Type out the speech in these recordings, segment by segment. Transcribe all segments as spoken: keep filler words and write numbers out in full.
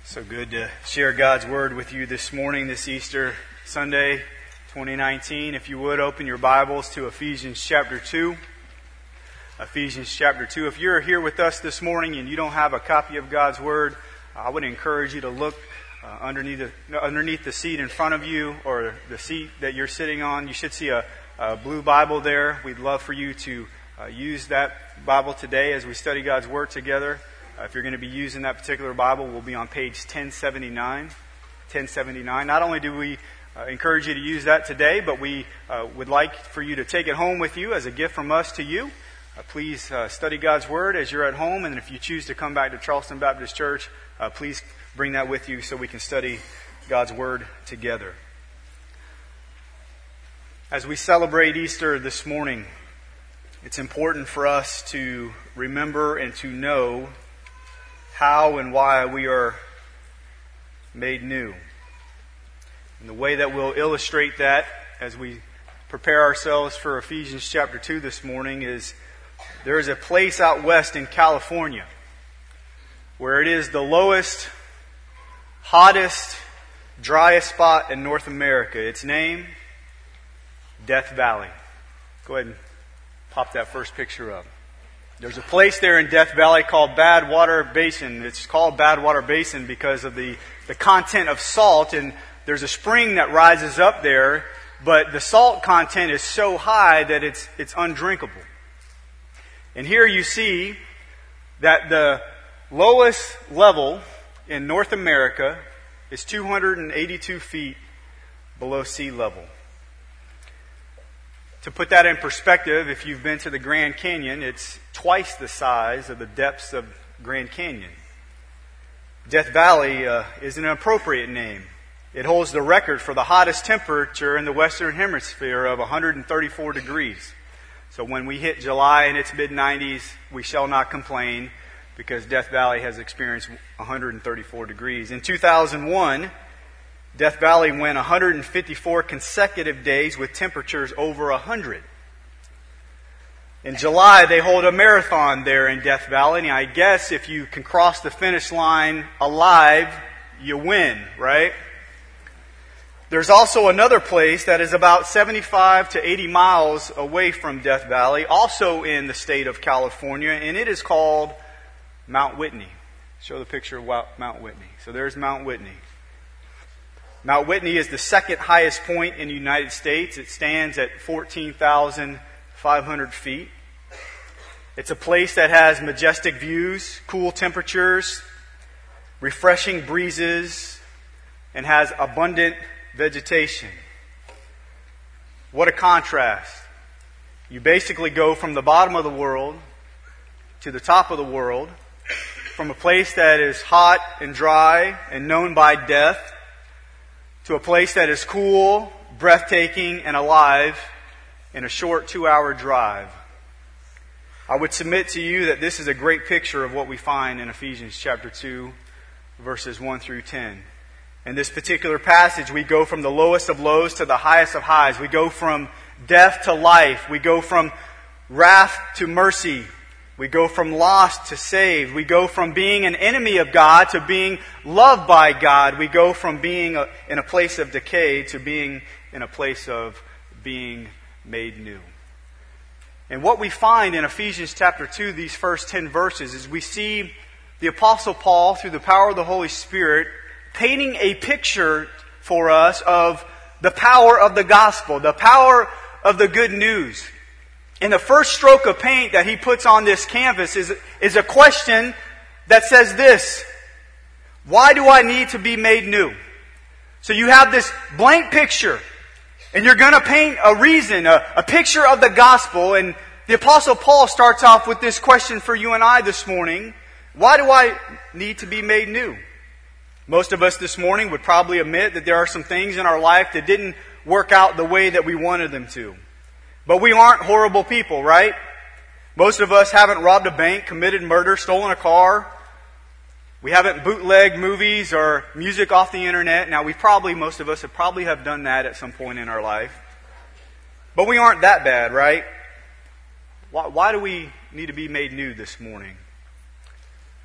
So good to share God's Word with you this morning, this Easter Sunday, twenty nineteen. If you would, open your Bibles to Ephesians chapter two. Ephesians chapter two. If you're here with us this morning and you don't have a copy of God's Word, I would encourage you to look uh, underneath, the, underneath the seat in front of you or the seat that you're sitting on. You should see a, a blue Bible there. We'd love for you to uh, use that Bible today as we study God's Word together. Uh, if you're going to be using that particular Bible, we'll be on page ten seventy-nine. ten seventy-nine. Not only do we uh, encourage you to use that today, but we uh, would like for you to take it home with you as a gift from us to you. Uh, please uh, study God's Word as you're at home, and if you choose to come back to Charleston Baptist Church, uh, please bring that with you so we can study God's Word together. As we celebrate Easter this morning, it's important for us to remember and to know how and why we are made new. And the way that we'll illustrate that as we prepare ourselves for Ephesians chapter two this morning is there is a place out west in California where it is the lowest, hottest, driest spot in North America. Its name, Death Valley. Go ahead and pop that first picture up. There's a place there in Death Valley called Badwater Basin. It's called Badwater Basin because of the, the content of salt, and there's a spring that rises up there, but the salt content is so high that it's it's undrinkable. And here you see that the lowest level in North America is two hundred eighty-two feet below sea level. To put that in perspective, if you've been to the Grand Canyon, it's twice the size of the depths of Grand Canyon. Death Valley uh, is an appropriate name. It holds the record for the hottest temperature in the Western Hemisphere of one hundred thirty-four degrees. So when we hit July in its mid nineties, we shall not complain because Death Valley has experienced one hundred thirty-four degrees. In two thousand one, Death Valley went one hundred fifty-four consecutive days with temperatures over one hundred. In July, they hold a marathon there in Death Valley, and I guess if you can cross the finish line alive, you win, right? There's also another place that is about seventy-five to eighty miles away from Death Valley, also in the state of California, and it is called Mount Whitney. Show the picture of Mount Whitney. So there's Mount Whitney. Mount Whitney is the second highest point in the United States. It stands at fourteen thousand five hundred feet. It's a place that has majestic views, cool temperatures, refreshing breezes, and has abundant vegetation. What a contrast. You basically go from the bottom of the world to the top of the world, from a place that is hot and dry and known by death, to a place that is cool, breathtaking, and alive in a short two-hour drive. I would submit to you that this is a great picture of what we find in Ephesians chapter two, verses one through ten. In this particular passage, we go from the lowest of lows to the highest of highs. We go from death to life. We go from wrath to mercy. We go from lost to saved. We go from being an enemy of God to being loved by God. We go from being a, in a place of decay to being in a place of being made new. And what we find in Ephesians chapter two, these first ten verses, is we see the Apostle Paul, through the power of the Holy Spirit, painting a picture for us of the power of the gospel, the power of the good news. And the first stroke of paint that he puts on this canvas is, is a question that says this: why do I need to be made new? So you have this blank picture, and you're going to paint a reason, a, a picture of the gospel. And the Apostle Paul starts off with this question for you and I this morning: why do I need to be made new? Most of us this morning would probably admit that there are some things in our life that didn't work out the way that we wanted them to. But we aren't horrible people, right? Most of us haven't robbed a bank, committed murder, stolen a car. We haven't bootlegged movies or music off the internet. Now, we probably, most of us have probably have done that at some point in our life. But we aren't that bad, right? Why, why do we need to be made new this morning?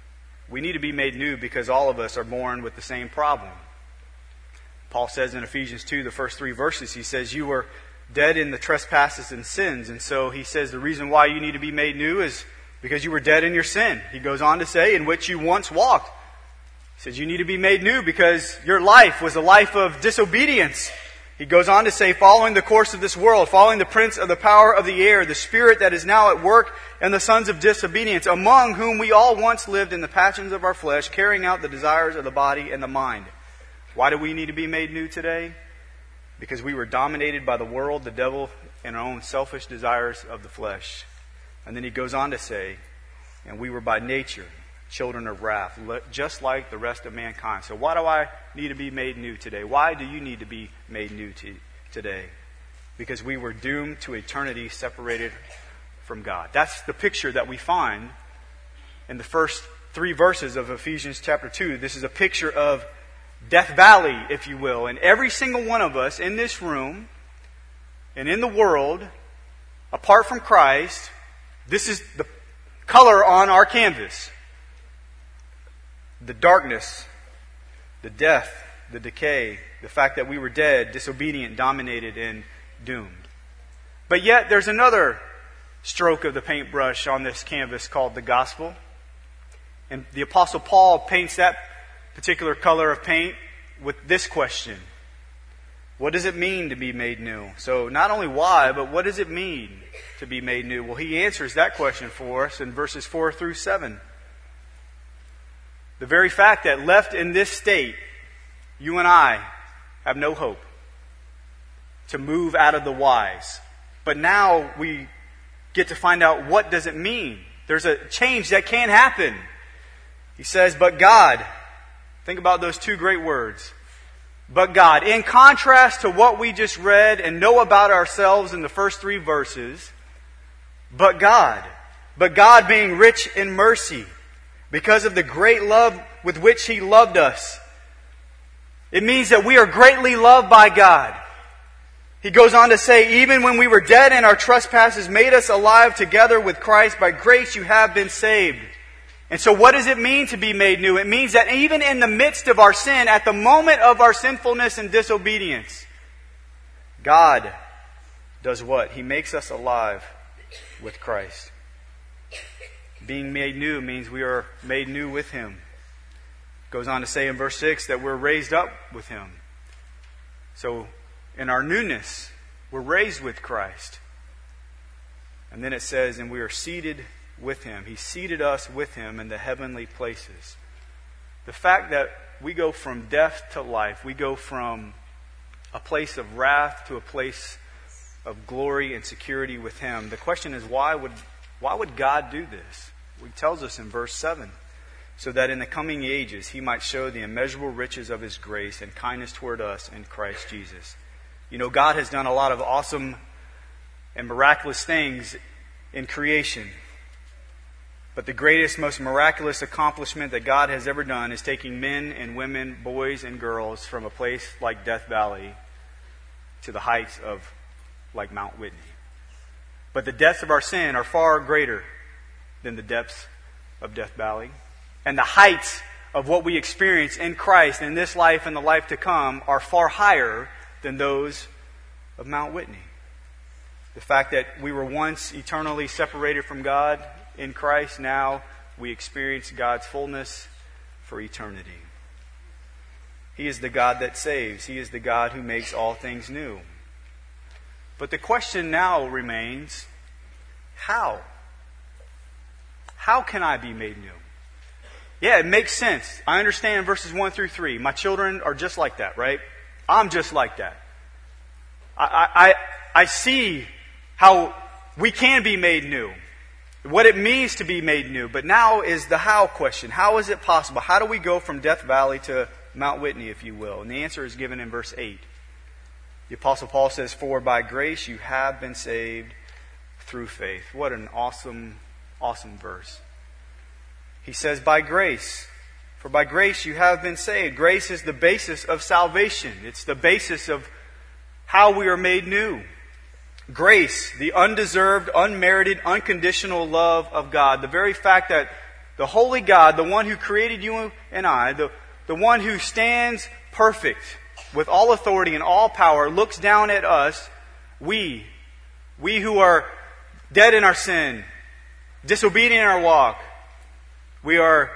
We need to be made new because all of us are born with the same problem. Paul says in Ephesians two, the first three verses, he says, you were dead in the trespasses and sins. And so he says the reason why you need to be made new is because you were dead in your sin. He goes on to say, in which you once walked. He says you need to be made new because your life was a life of disobedience. He goes on to say, following the course of this world, following the prince of the power of the air, the spirit that is now at work in the sons of disobedience, among whom we all once lived in the passions of our flesh, carrying out the desires of the body and the mind. Why do we need to be made new today? Because we were dominated by the world, the devil, and our own selfish desires of the flesh. And then he goes on to say, and we were by nature children of wrath, just like the rest of mankind. So why do I need to be made new today? Why do you need to be made new to, today? Because we were doomed to eternity separated from God. That's the picture that we find in the first three verses of Ephesians chapter two. This is a picture of Death Valley, if you will. And every single one of us in this room and in the world, apart from Christ, this is the color on our canvas. The darkness, the death, the decay, the fact that we were dead, disobedient, dominated, and doomed. But yet there's another stroke of the paintbrush on this canvas called the gospel. And the Apostle Paul paints that particular color of paint with this question. What does it mean to be made new? So not only why, but what does it mean to be made new? Well, he answers that question for us in verses four through seven. The very fact that left in this state, you and I have no hope to move out of the wise. But now we get to find out, what does it mean? There's a change that can happen. He says, but God. Think about those two great words. But God. In contrast to what we just read and know about ourselves in the first three verses, but God. But God being rich in mercy, because of the great love with which He loved us. It means that we are greatly loved by God. He goes on to say, even when we were dead in our trespasses, made us alive together with Christ. By grace you have been saved. And so what does it mean to be made new? It means that even in the midst of our sin, at the moment of our sinfulness and disobedience, God does what? He makes us alive with Christ. Being made new means we are made new with Him. It goes on to say in verse six that we're raised up with Him. So in our newness, we're raised with Christ. And then it says, and we are seated with Him. He seated us with Him in the heavenly places. The fact that we go from death to life, we go from a place of wrath to a place of glory and security with Him. The question is, why would why would God do this? He tells us in verse seven, so that in the coming ages He might show the immeasurable riches of His grace and kindness toward us in Christ Jesus. You know, God has done a lot of awesome and miraculous things in creation. But the greatest, most miraculous accomplishment that God has ever done is taking men and women, boys and girls from a place like Death Valley to the heights of like Mount Whitney. But the depths of our sin are far greater than the depths of Death Valley. And the heights of what we experience in Christ in this life and the life to come are far higher than those of Mount Whitney. The fact that we were once eternally separated from God in Christ, now we experience God's fullness for eternity. He is the God that saves. He is the God who makes all things new. But the question now remains, how? How can I be made new? Yeah, it makes sense. I understand verses one through three. My children are just like that, right? I'm just like that. I, I, I see how we can be made new. What it means to be made new. But now is the how question. How is it possible? How do we go from Death Valley to Mount Whitney, if you will? And the answer is given in verse eight. The Apostle Paul says, for by grace you have been saved through faith. What an awesome, awesome verse. He says, by grace. For by grace you have been saved. Grace is the basis of salvation. It's the basis of how we are made new. Grace, the undeserved, unmerited, unconditional love of God. The very fact that the holy God, the one who created you and I, the, the one who stands perfect with all authority and all power, looks down at us, we, we who are dead in our sin, disobedient in our walk, we are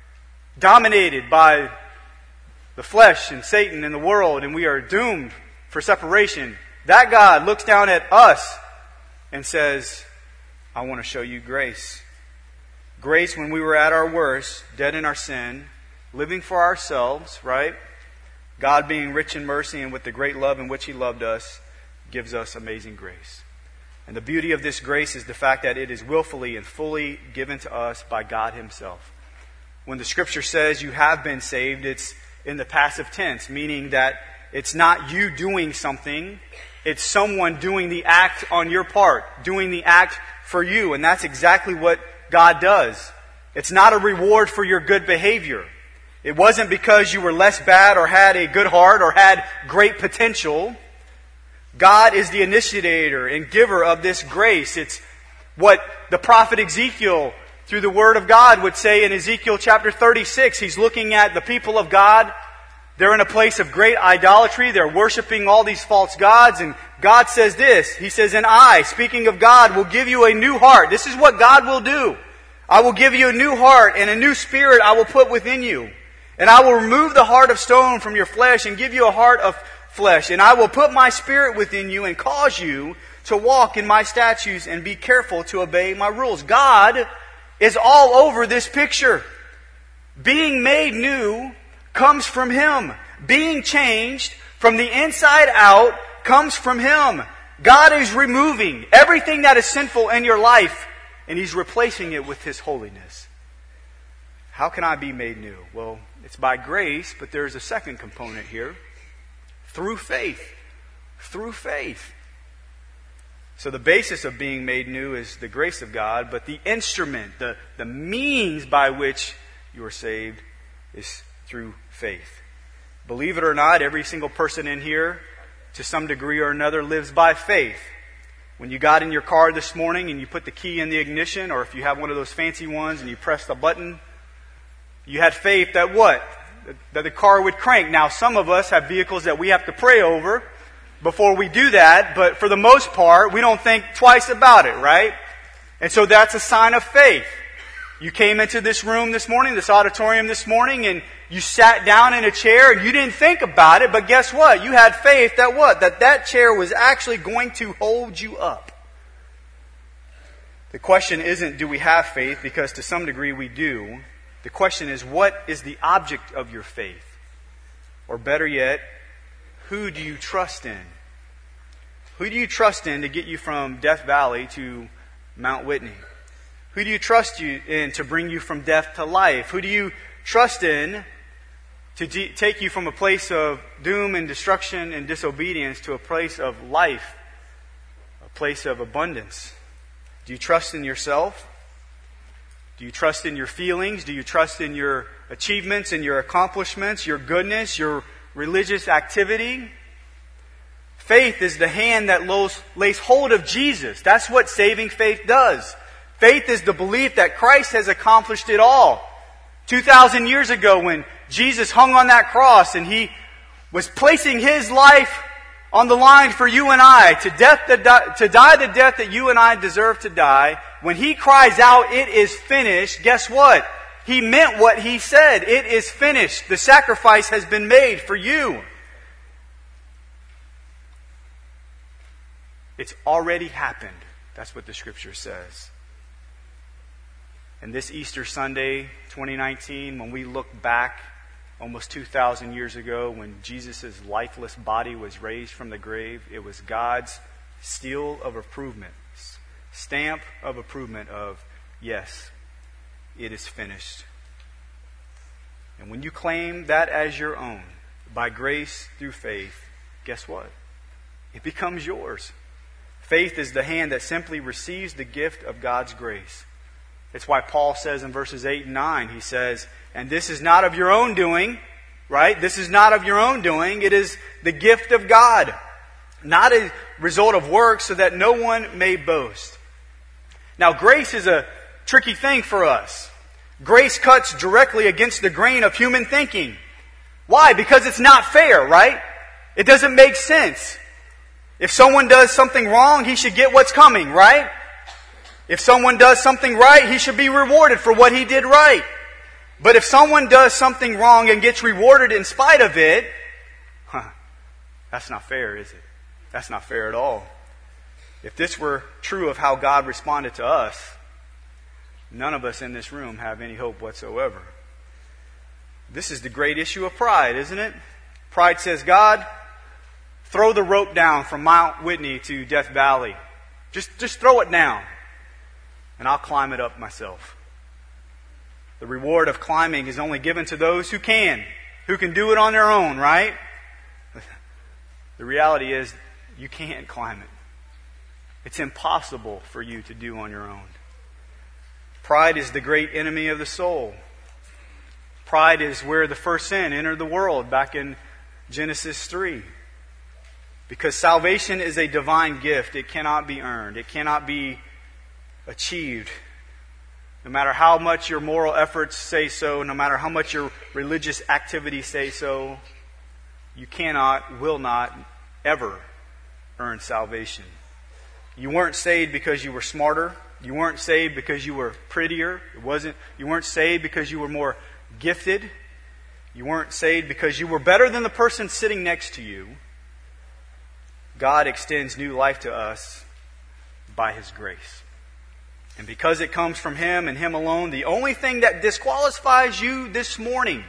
dominated by the flesh and Satan and the world, and we are doomed for separation. That God looks down at us and says, I want to show you grace. Grace when we were at our worst, dead in our sin, living for ourselves, right? God being rich in mercy and with the great love in which He loved us, gives us amazing grace. And the beauty of this grace is the fact that it is willfully and fully given to us by God Himself. When the Scripture says you have been saved, it's in the passive tense, meaning that it's not you doing something, it's someone doing the act on your part, doing the act for you. And that's exactly what God does. It's not a reward for your good behavior. It wasn't because you were less bad or had a good heart or had great potential. God is the initiator and giver of this grace. It's what the prophet Ezekiel, through the Word of God, would say in Ezekiel chapter thirty-six. He's looking at the people of God. They're in a place of great idolatry. They're worshiping all these false gods. And God says this. He says, and I, speaking of God, will give you a new heart. This is what God will do. I will give you a new heart, and a new spirit I will put within you. And I will remove the heart of stone from your flesh and give you a heart of flesh. And I will put my spirit within you and cause you to walk in my statutes and be careful to obey my rules. God is all over this picture. Being made new comes from Him. Being changed from the inside out comes from Him. God is removing everything that is sinful in your life, and He's replacing it with His holiness. How can I be made new? Well, it's by grace, but there's a second component here. Through faith. Through faith. So the basis of being made new is the grace of God, but the instrument, the, the means by which you are saved is through faith. Believe it or not, every single person in here, to some degree or another, lives by faith. When you got in your car this morning and you put the key in the ignition, or if you have one of those fancy ones and you press the button, you had faith that what? That the car would crank. Now, some of us have vehicles that we have to pray over before we do that, but for the most part, we don't think twice about it, right? And so that's a sign of faith. You came into this room this morning, this auditorium this morning, and you sat down in a chair and you didn't think about it, but guess what? You had faith that what? That that chair was actually going to hold you up. The question isn't, do we have faith? Because to some degree we do. The question is, what is the object of your faith? Or better yet, who do you trust in? Who do you trust in to get you from Death Valley to Mount Whitney? Who do you trust you in to bring you from death to life? Who do you trust in to de- take you from a place of doom and destruction and disobedience to a place of life, a place of abundance? Do you trust in yourself? Do you trust in your feelings? Do you trust in your achievements and your accomplishments, your goodness, your religious activity? Faith is the hand that lays hold of Jesus. That's what saving faith does. Faith is the belief that Christ has accomplished it all. two thousand years ago when Jesus hung on that cross and He was placing His life on the line for you and I, to death to die, to die the death that you and I deserve to die. When He cries out, "It is finished," guess what? He meant what He said. It is finished. The sacrifice has been made for you. It's already happened. That's what the Scripture says. And this Easter Sunday, twenty nineteen, when we look back almost two thousand years ago, when Jesus' lifeless body was raised from the grave, it was God's seal of approval, stamp of approval of, yes, it is finished. And when you claim that as your own, by grace through faith, guess what? It becomes yours. Faith is the hand that simply receives the gift of God's grace. It's why Paul says in verses eight and nine, he says, and this is not of your own doing, right? This is not of your own doing. It is the gift of God, not a result of works, so that no one may boast. Now, grace is a tricky thing for us. Grace cuts directly against the grain of human thinking. Why? Because it's not fair, right? It doesn't make sense. If someone does something wrong, he should get what's coming, right? If someone does something right, he should be rewarded for what he did right. But if someone does something wrong and gets rewarded in spite of it, huh, that's not fair, is it? That's not fair at all. If this were true of how God responded to us, none of us in this room have any hope whatsoever. This is the great issue of pride, isn't it? Pride says, God, throw the rope down from Mount Whitney to Death Valley. Just, just throw it down, and I'll climb it up myself. The reward of climbing is only given to those who can, who can do it on their own, right? The reality is, you can't climb it. It's impossible for you to do on your own. Pride is the great enemy of the soul. Pride is where the first sin entered the world back in Genesis three. Because salvation is a divine gift. It cannot be earned. It cannot be achieved. No matter how much your moral efforts say so, no matter how much your religious activities say so, you cannot, will not, ever earn salvation. You weren't saved because you were smarter. You weren't saved because you were prettier. It wasn't. You weren't saved because you were more gifted. You weren't saved because you were better than the person sitting next to you. God extends new life to us by His grace. And because it comes from Him and Him alone, the only thing that disqualifies you this morning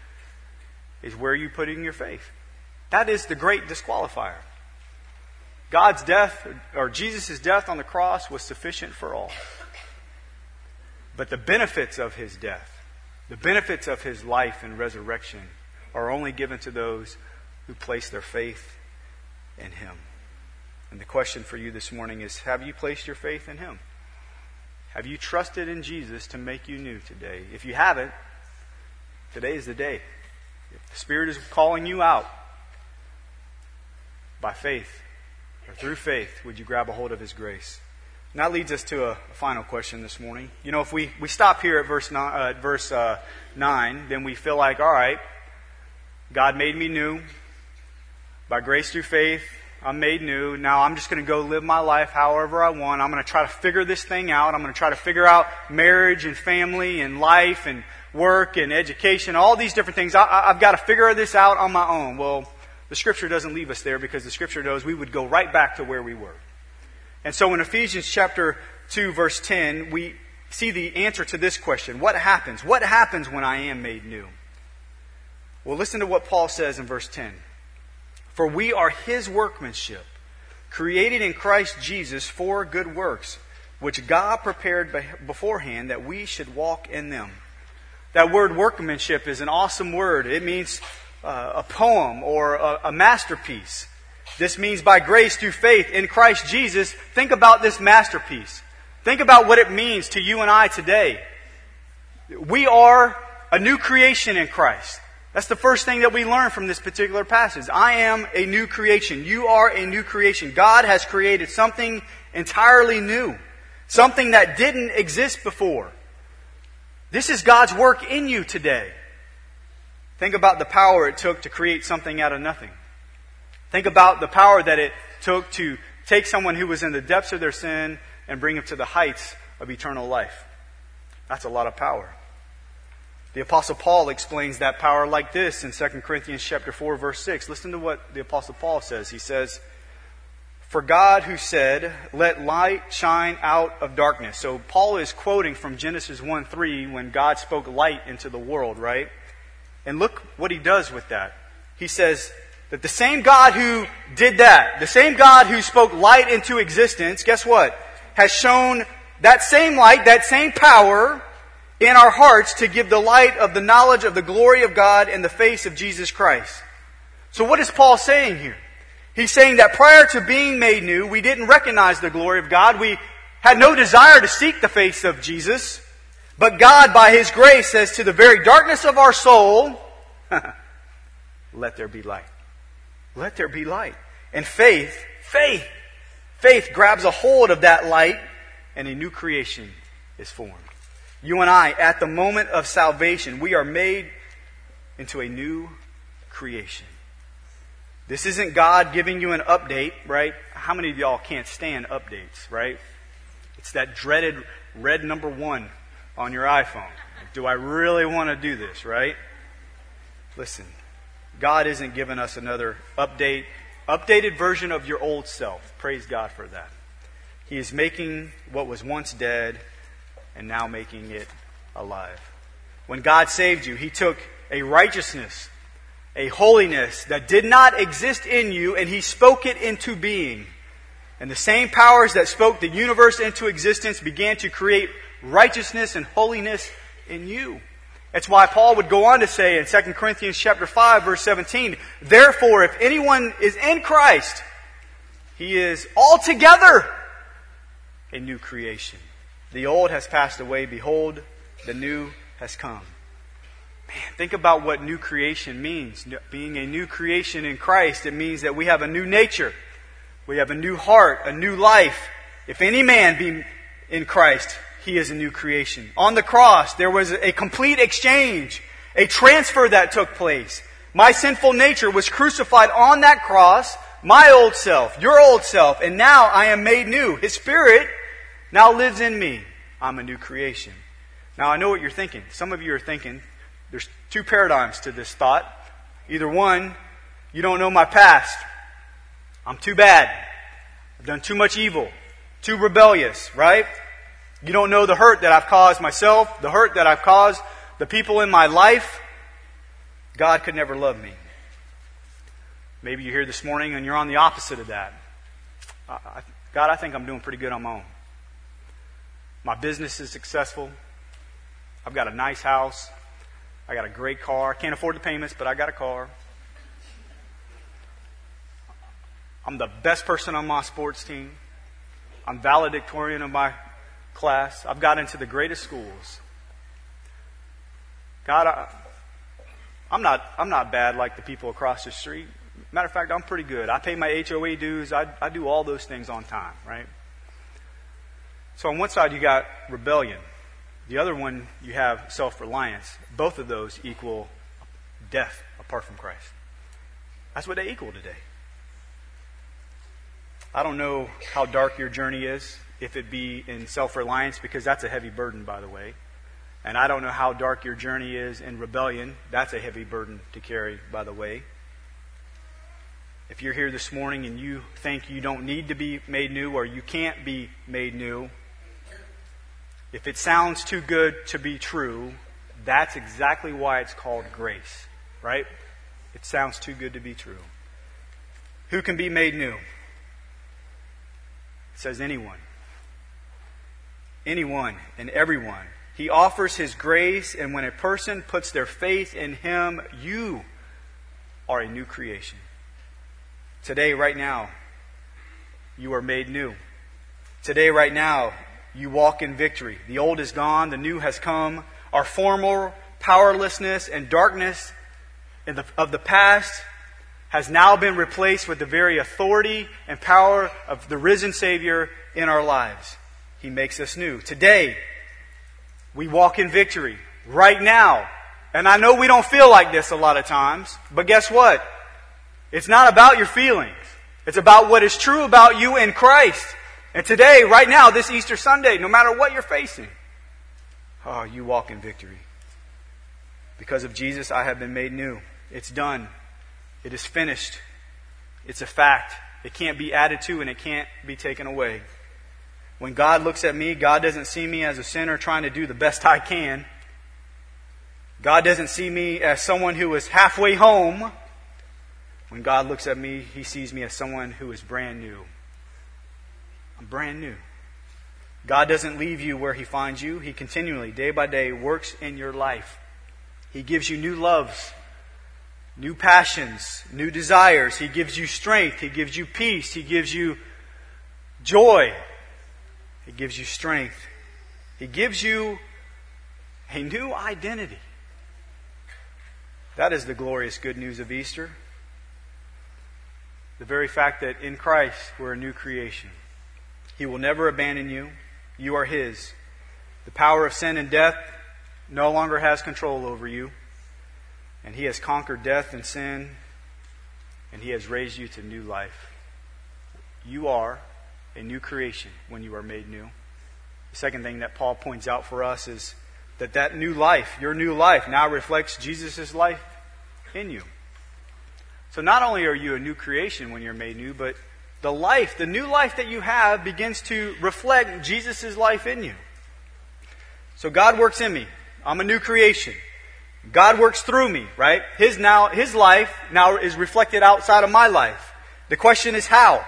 is where you put in your faith. That is the great disqualifier. God's death, or Jesus' death on the cross, was sufficient for all. But the benefits of His death, the benefits of His life and resurrection, are only given to those who place their faith in Him. And the question for you this morning is, have you placed your faith in Him? Have you trusted in Jesus to make you new today? If you haven't, today is the day. If the Spirit is calling you out by faith, or through faith, would you grab a hold of His grace? And that leads us to a, a final question this morning. You know, if we, we stop here at verse nine, uh, at verse uh, nine, then we feel like, all right, God made me new. By grace through faith, I'm made new. Now I'm just going to go live my life however I want. I'm going to try to figure this thing out. I'm going to try to figure out marriage and family and life and work and education, all these different things. I, I've got to figure this out on my own. Well, the Scripture doesn't leave us there, because the Scripture knows we would go right back to where we were. And so in Ephesians chapter two, verse ten, we see the answer to this question. What happens? What happens when I am made new? Well, listen to what Paul says in verse ten. For we are His workmanship, created in Christ Jesus for good works, which God prepared beforehand that we should walk in them. That word workmanship is an awesome word. It means uh, a poem or a, a masterpiece. This means by grace through faith in Christ Jesus. Think about this masterpiece. Think about what it means to you and I today. We are a new creation in Christ. That's the first thing that we learn from this particular passage. I am a new creation. You are a new creation. God has created something entirely new. Something that didn't exist before. This is God's work in you today. Think about the power it took to create something out of nothing. Think about the power that it took to take someone who was in the depths of their sin and bring him to the heights of eternal life. That's a lot of power. The Apostle Paul explains that power like this in Second Corinthians chapter four, verse six. Listen to what the Apostle Paul says. He says, For God who said, let light shine out of darkness. So Paul is quoting from Genesis one three when God spoke light into the world, right? And look what he does with that. He says that the same God who did that, the same God who spoke light into existence, guess what? Has shown that same light, that same power in our hearts to give the light of the knowledge of the glory of God in the face of Jesus Christ. So what is Paul saying here? He's saying that prior to being made new, we didn't recognize the glory of God. We had no desire to seek the face of Jesus. But God, by His grace, says to the very darkness of our soul, let there be light. Let there be light. And faith, faith, faith grabs a hold of that light, and a new creation is formed. You and I, at the moment of salvation, we are made into a new creation. This isn't God giving you an update, right? How many of y'all can't stand updates, right? It's that dreaded red number one on your iPhone. Do I really want to do this, right? Listen, God isn't giving us another update, updated version of your old self. Praise God for that. He is making what was once dead and now making it alive. When God saved you, He took a righteousness, a holiness that did not exist in you, and He spoke it into being. And the same powers that spoke the universe into existence began to create righteousness and holiness in you. That's why Paul would go on to say in Second Corinthians chapter five, verse seventeen, therefore, if anyone is in Christ, he is altogether a new creation. The old has passed away. Behold, the new has come. Man, think about what new creation means. Being a new creation in Christ, it means that we have a new nature. We have a new heart, a new life. If any man be in Christ, he is a new creation. On the cross, there was a complete exchange, a transfer that took place. My sinful nature was crucified on that cross, my old self, your old self, and now I am made new. His Spirit now lives in me. I'm a new creation. Now I know what you're thinking. Some of you are thinking, there's two paradigms to this thought. Either one, you don't know my past. I'm too bad. I've done too much evil. Too rebellious, right? You don't know the hurt that I've caused myself, the hurt that I've caused the people in my life. God could never love me. Maybe you're here this morning and you're on the opposite of that. I, God, I think I'm doing pretty good on my own. My business is successful. I've got a nice house. I got a great car. Can't afford the payments, but I got a car. I'm the best person on my sports team. I'm valedictorian of my class. I've got into the greatest schools. God, I, I'm not I'm not bad like the people across the street. Matter of fact, I'm pretty good. I pay my H O A dues. I, I do all those things on time, right? So on one side you got rebellion. The other one you have self-reliance. Both of those equal death apart from Christ. That's what they equal today. I don't know how dark your journey is, if it be in self-reliance, because that's a heavy burden, by the way. And I don't know how dark your journey is in rebellion. That's a heavy burden to carry, by the way. If you're here this morning and you think you don't need to be made new or you can't be made new, if it sounds too good to be true, that's exactly why it's called grace, right? It sounds too good to be true. Who can be made new? It says anyone. Anyone and everyone. He offers His grace, and when a person puts their faith in Him, you are a new creation. Today, right now, you are made new. Today, right now, you walk in victory. The old is gone, the new has come. Our former powerlessness and darkness in the, of the past has now been replaced with the very authority and power of the risen Savior in our lives. He makes us new. Today, we walk in victory. Right now. And I know we don't feel like this a lot of times, but guess what? It's not about your feelings. It's about what is true about you in Christ. And today, right now, this Easter Sunday, no matter what you're facing, oh, you walk in victory. Because of Jesus, I have been made new. It's done. It is finished. It's a fact. It can't be added to and it can't be taken away. When God looks at me, God doesn't see me as a sinner trying to do the best I can. God doesn't see me as someone who is halfway home. When God looks at me, He sees me as someone who is brand new. I'm brand new. God doesn't leave you where He finds you. He continually, day by day, works in your life. He gives you new loves, new passions, new desires. He gives you strength. He gives you peace. He gives you joy. He gives you strength. He gives you a new identity. That is the glorious good news of Easter. The very fact that in Christ we're a new creation. He will never abandon you. You are His. The power of sin and death no longer has control over you. And He has conquered death and sin. And He has raised you to new life. You are a new creation when you are made new. The second thing that Paul points out for us is that that new life, your new life, now reflects Jesus' life in you. So not only are you a new creation when you're made new, but the life, the new life that you have begins to reflect Jesus' life in you. So God works in me. I'm a new creation. God works through me, right? His now, His life now is reflected outside of my life. The question is how?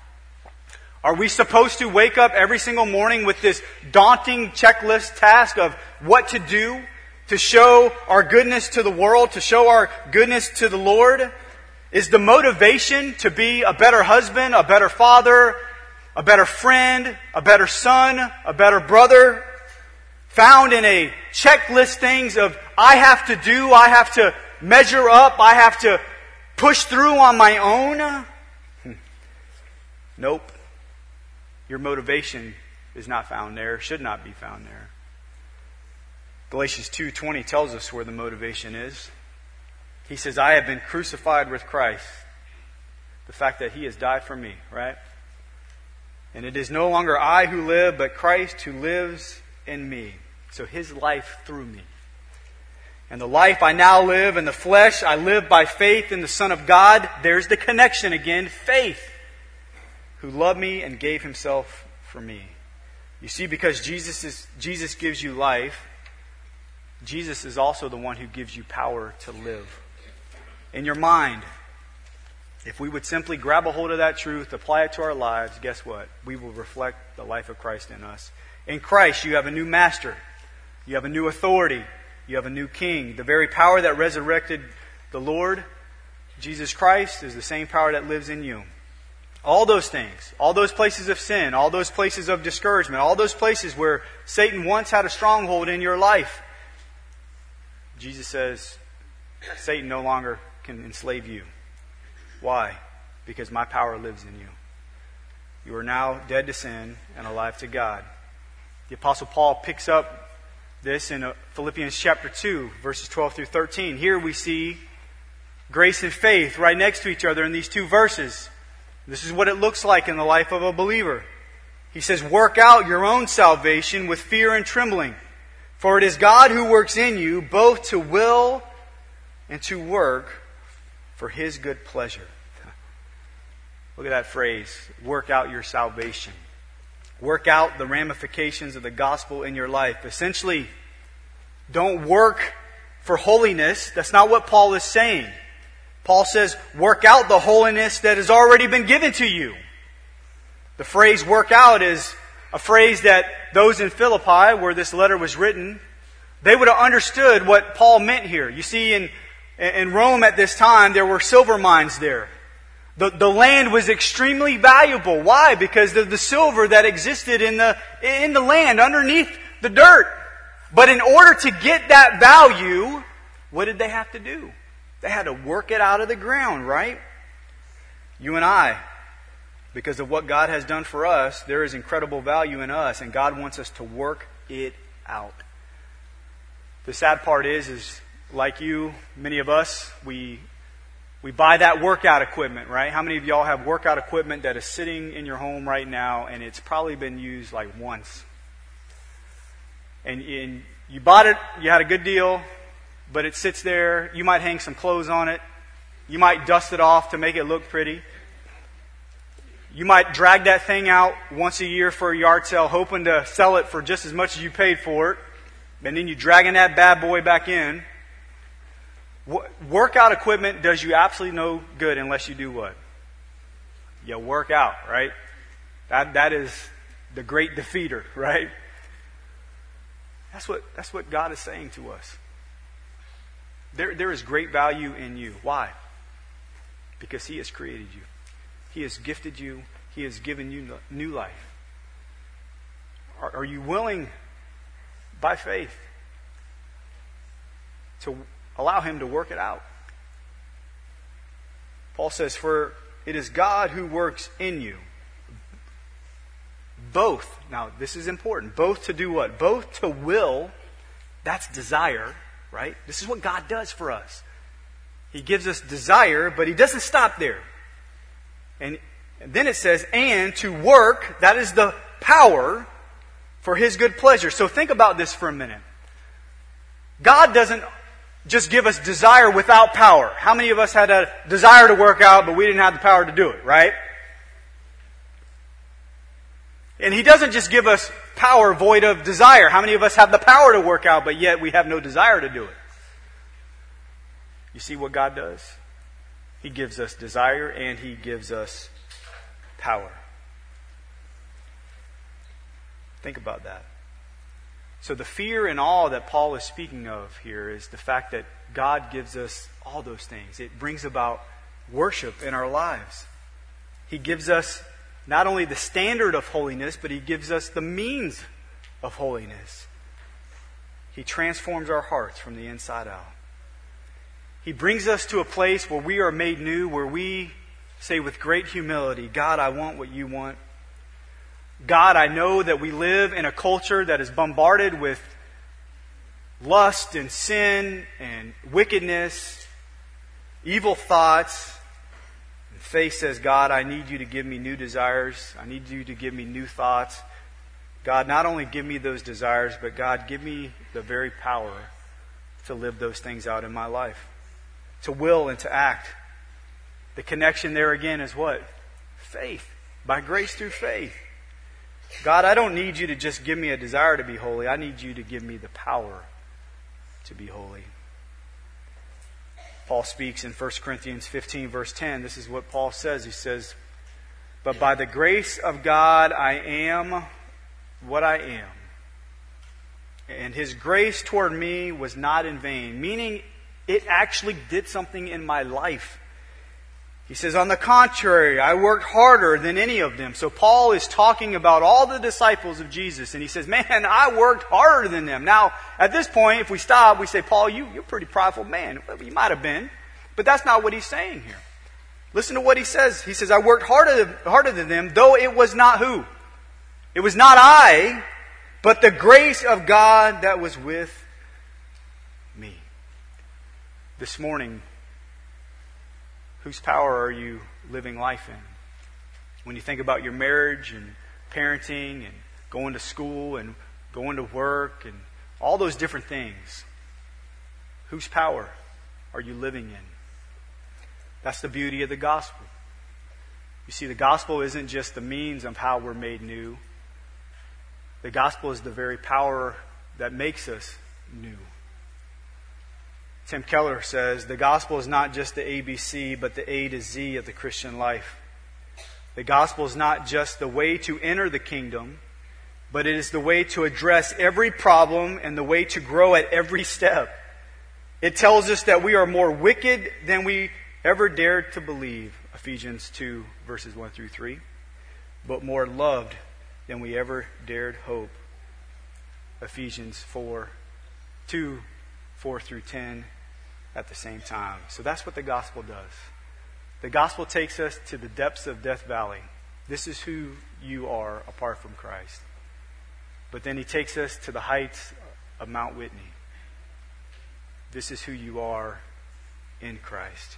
Are we supposed to wake up every single morning with this daunting checklist task of what to do to show our goodness to the world, to show our goodness to the Lord? Is the motivation to be a better husband, a better father, a better friend, a better son, a better brother, found in a checklist things of I have to do, I have to measure up, I have to push through on my own? Hmm. Nope. Your motivation is not found there, should not be found there. Galatians two twenty tells us where the motivation is. He says, I have been crucified with Christ. The fact that He has died for me, right? And it is no longer I who live, but Christ who lives in me. So His life through me. And the life I now live in the flesh, I live by faith in the Son of God. There's the connection again, faith. Who loved me and gave Himself for me. You see, because Jesus is Jesus gives you life, Jesus is also the one who gives you power to live. In your mind, if we would simply grab a hold of that truth, apply it to our lives, guess what? We will reflect the life of Christ in us. In Christ, you have a new master. You have a new authority. You have a new king. The very power that resurrected the Lord, Jesus Christ, is the same power that lives in you. All those things, all those places of sin, all those places of discouragement, all those places where Satan once had a stronghold in your life, Jesus says, Satan no longer can enslave you. Why? Because my power lives in you. You are now dead to sin and alive to God. The Apostle Paul picks up this in Philippians chapter two, verses twelve through thirteen. Here we see grace and faith right next to each other in these two verses. This is what it looks like in the life of a believer. He says, work out your own salvation with fear and trembling. For it is God who works in you both to will and to work for His good pleasure. Look at that phrase, work out your salvation. Work out the ramifications of the gospel in your life. Essentially, don't work for holiness. That's not what Paul is saying. Paul says, work out the holiness that has already been given to you. The phrase work out is a phrase that those in Philippi, where this letter was written, they would have understood what Paul meant here. You see, in, in Rome at this time, there were silver mines there. The, the land was extremely valuable. Why? Because of the silver that existed in the, in the land, underneath the dirt. But in order to get that value, what did they have to do? They had to work it out of the ground, right? You and I, because of what God has done for us, there is incredible value in us, and God wants us to work it out. The sad part is, is like you, many of us, we we buy that workout equipment, right? How many of y'all have workout equipment that is sitting in your home right now, and it's probably been used like once? And, and you bought it, you had a good deal, but it sits there. You might hang some clothes on it. You might dust it off to make it look pretty. You might drag that thing out once a year for a yard sale, hoping to sell it for just as much as you paid for it. And then you're dragging that bad boy back in. Workout equipment does you absolutely no good unless you do what? You work out, right? That that is the great defeater, right? That's what that's what God is saying to us. There, there is great value in you. Why? Because He has created you. He has gifted you. He has given you new life. Are, are you willing, by faith, to allow Him to work it out? Paul says, for it is God who works in you, both. Now, this is important. Both to do what? Both to will. That's desire, right? This is what God does for us. He gives us desire, but He doesn't stop there. And then it says, and to work, that is the power for His good pleasure. So think about this for a minute. God doesn't just give us desire without power. How many of us had a desire to work out, but we didn't have the power to do it, right? And He doesn't just give us power void of desire. How many of us have the power to work out, but yet we have no desire to do it? You see what God does? He gives us desire and He gives us power. Think about that. So the fear and awe that Paul is speaking of here is the fact that God gives us all those things. It brings about worship in our lives. He gives us not only the standard of holiness, but He gives us the means of holiness. He transforms our hearts from the inside out. He brings us to a place where we are made new, where we say with great humility, God, I want what You want. God, I know that we live in a culture that is bombarded with lust and sin and wickedness, evil thoughts. And faith says, God, I need You to give me new desires. I need You to give me new thoughts. God, not only give me those desires, but God, give me the very power to live those things out in my life. To will and to act. The connection there again is what? Faith. By grace through faith. God, I don't need You to just give me a desire to be holy. I need You to give me the power to be holy. Paul speaks in First Corinthians fifteen, verse ten. This is what Paul says. He says, but by the grace of God I am what I am. And His grace toward me was not in vain. Meaning, it actually did something in my life. He says, on the contrary, I worked harder than any of them. So Paul is talking about all the disciples of Jesus. And he says, man, I worked harder than them. Now, at this point, if we stop, we say, Paul, you, you're a pretty prideful man. Well, you might have been. But that's not what he's saying here. Listen to what he says. He says, I worked harder, harder than them, though it was not who? It was not I, but the grace of God that was with me. This morning, whose power are you living life in? When you think about your marriage and parenting and going to school and going to work and all those different things, whose power are you living in? That's the beauty of the gospel. You see, the gospel isn't just the means of how we're made new. The gospel is the very power that makes us new. Tim Keller says, the gospel is not just the A B C, but the A to Z of the Christian life. The gospel is not just the way to enter the kingdom, but it is the way to address every problem and the way to grow at every step. It tells us that we are more wicked than we ever dared to believe, Ephesians two, verses one through three, but more loved than we ever dared hope, Ephesians four, two, four through ten, at the same time. So that's what the gospel does. The gospel takes us to the depths of Death Valley. This is who you are apart from Christ. But then He takes us to the heights of Mount Whitney. This is who you are in Christ.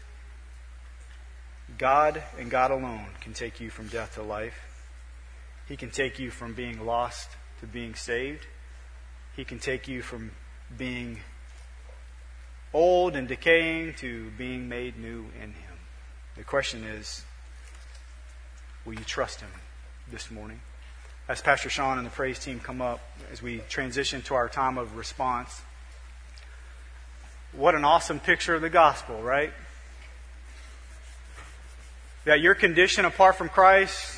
God and God alone can take you from death to life. He can take you from being lost to being saved. He can take you from being old and decaying to being made new in Him. The question is, will you trust Him this morning? As Pastor Sean and the praise team come up, as we transition to our time of response, what an awesome picture of the gospel, right? That your condition apart from Christ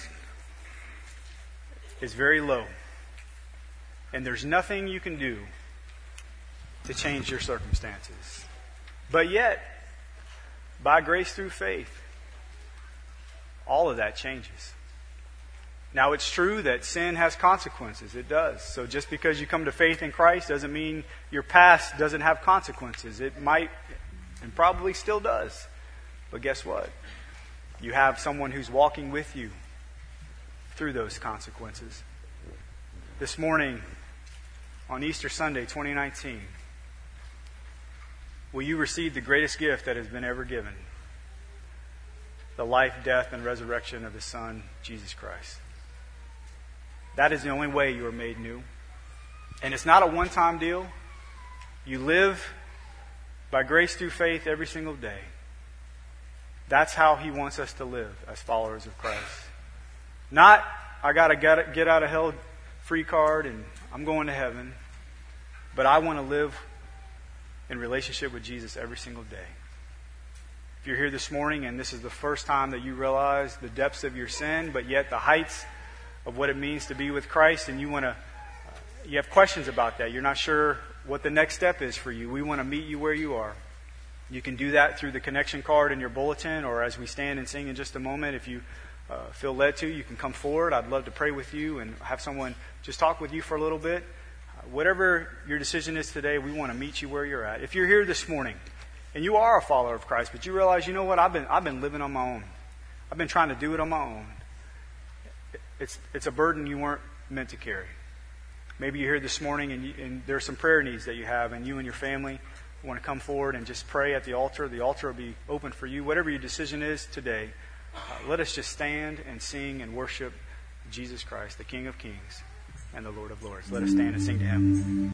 is very low. And there's nothing you can do to change your circumstances. But yet, by grace through faith, all of that changes. Now, it's true that sin has consequences. It does. So just because you come to faith in Christ doesn't mean your past doesn't have consequences. It might and probably still does. But guess what? You have someone who's walking with you through those consequences. this morning on Easter Sunday twenty nineteen, will you receive the greatest gift that has been ever given? The life, death, and resurrection of His Son, Jesus Christ. That is the only way you are made new. And it's not a one-time deal. You live by grace through faith every single day. That's how He wants us to live as followers of Christ. Not, I got a get out of hell free card and I'm going to heaven. But I want to live in relationship with Jesus every single day. If you're here this morning and this is the first time that you realize the depths of your sin, but yet the heights of what it means to be with Christ, and you want to, you have questions about that. You're not sure what the next step is for you. We want to meet you where you are. You can do that through the connection card in your bulletin, or as we stand and sing in just a moment. If you uh, feel led to, you can come forward. I'd love to pray with you and have someone just talk with you for a little bit. Uh, whatever your decision is today, we want to meet you where you're at. If you're here this morning and you are a follower of Christ, but you realize, you know what, I've been I've been living on my own. I've been trying to do it on my own. It's it's a burden you weren't meant to carry. Maybe you're here this morning and, you, and there are some prayer needs that you have, and you and your family want to come forward and just pray at the altar. The altar will be open for you. Whatever your decision is today, uh, let us just stand and sing and worship Jesus Christ, the King of Kings and the Lord of Lords. Let us stand and sing to Him.